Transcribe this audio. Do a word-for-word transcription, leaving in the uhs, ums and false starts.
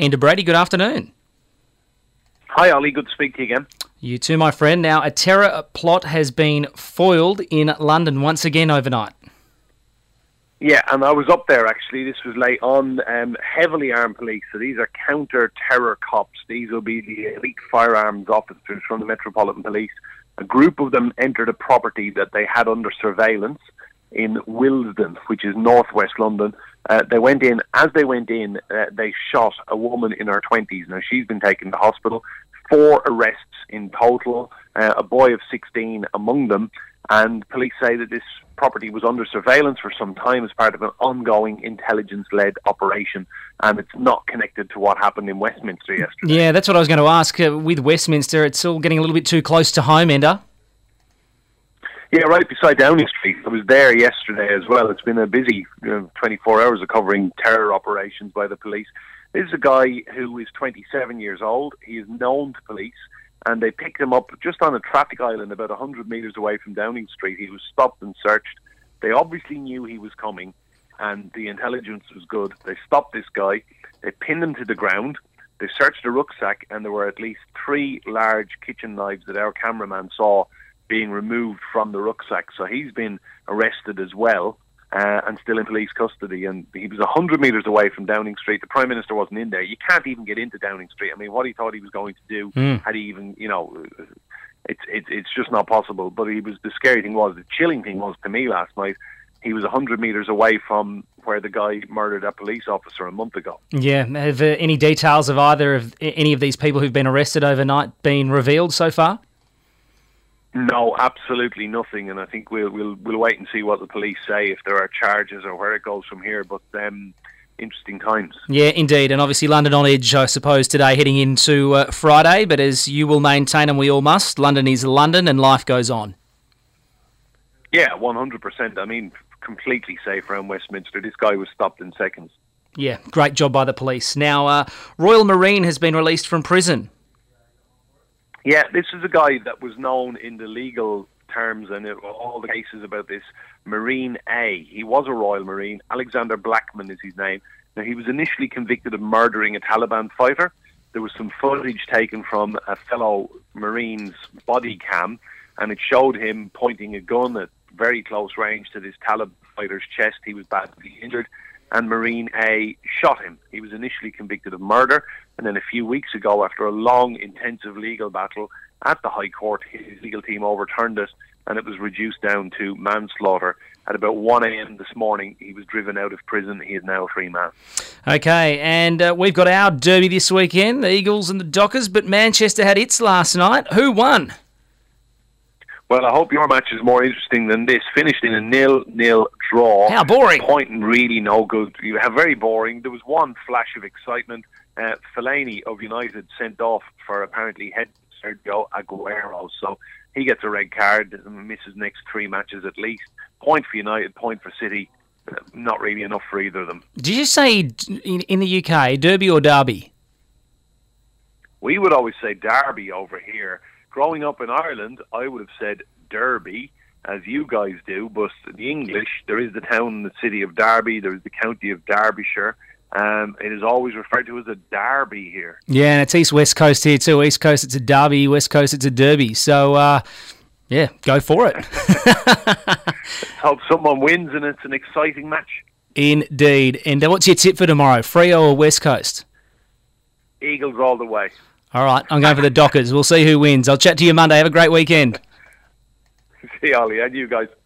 Enda Brady, good afternoon. Hi, Ollie. Good to speak to you again. You too, my friend. Now, a terror plot has been foiled in London once again overnight. Yeah, and I was up there, actually. This was late on. Um, heavily armed police. So these are counter-terror cops. These will be the elite firearms officers from the Metropolitan Police. A group of them entered a property that they had under surveillance in Willesden, which is northwest London. Uh, they went in. As they went in, uh, they shot a woman in her twenties. Now, she's been taken to hospital. Four arrests in total, uh, a boy of sixteen among them, and police say that this property was under surveillance for some time as part of an ongoing intelligence-led operation, and it's not connected to what happened in Westminster yesterday. Yeah, that's what I was going to ask. Uh, with Westminster, it's all getting a little bit too close to home, Enda. Yeah, right beside Downing Street. I was there yesterday as well. It's been a busy you know, twenty-four hours of covering terror operations by the police. This is a guy who is twenty-seven years old. He is known to police, and they picked him up just on a traffic island about one hundred metres away from Downing Street. He was stopped and searched. They obviously knew he was coming, and the intelligence was good. They stopped this guy. They pinned him to the ground. They searched the rucksack, and there were at least three large kitchen knives that our cameraman saw being removed from the rucksack. So he's been arrested as well. Uh, and still in police custody, and he was one hundred metres away from Downing Street. The Prime Minister wasn't in there. You can't even get into Downing Street. I mean, what he thought he was going to do, mm. had he even, you know, it's it's it's just not possible. But he was the scary thing was, the chilling thing was to me last night, he was one hundred metres away from where the guy murdered a police officer a month ago. Yeah, have uh, any details of either of any of these people who've been arrested overnight been revealed so far? No, absolutely nothing, and I think we'll we'll we'll wait and see what the police say, if there are charges or where it goes from here. But um, interesting times. Yeah, indeed, and obviously London on edge, I suppose, today heading into uh, Friday. But as you will maintain, and we all must, London is London, and life goes on. Yeah, one hundred percent. I mean, completely safe around Westminster. This guy was stopped in seconds. Yeah, great job by the police. Now, uh, Royal Marine has been released from prison. Yeah, this is a guy that was known in the legal terms and it, all the cases about this, Marine A. He was a Royal Marine. Alexander Blackman is his name. Now, he was initially convicted of murdering a Taliban fighter. There was some footage taken from a fellow Marine's body cam, and it showed him pointing a gun at very close range to this Taliban fighter's chest. He was badly injured, and Marine A shot him. He was initially convicted of murder, and then a few weeks ago, after a long, intensive legal battle at the High Court, his legal team overturned it, and it was reduced down to manslaughter. At about one a.m. this morning, he was driven out of prison. He is now a free man. Okay, and uh, we've got our derby this weekend, the Eagles and the Dockers, but Manchester had its last night. Who won? Well, I hope your match is more interesting than this. Finished in a nil-nil draw. How boring. Point and really no good. You have very boring. There was one flash of excitement. Uh, Fellaini of United sent off for apparently head Sergio Aguero. So he gets a red card and misses next three matches at least. Point for United, point for City. Uh, not really enough for either of them. Did you say in, in the U K, derby or derby? We would always say derby over here. Growing up in Ireland, I would have said Derby, as you guys do, but the English, there is the town and the city of Derby, there is the county of Derbyshire. Um, it is always referred to as a derby here. Yeah, and it's East-West Coast here too. East Coast, it's a derby. West Coast, it's a derby. So, uh, yeah, go for it. Hope someone wins and it's an exciting match. Indeed. And uh, what's your tip for tomorrow, Freo or West Coast? Eagles all the way. All right, I'm going for the Dockers. We'll see who wins. I'll chat to you Monday. Have a great weekend. See you, Ollie, and you guys.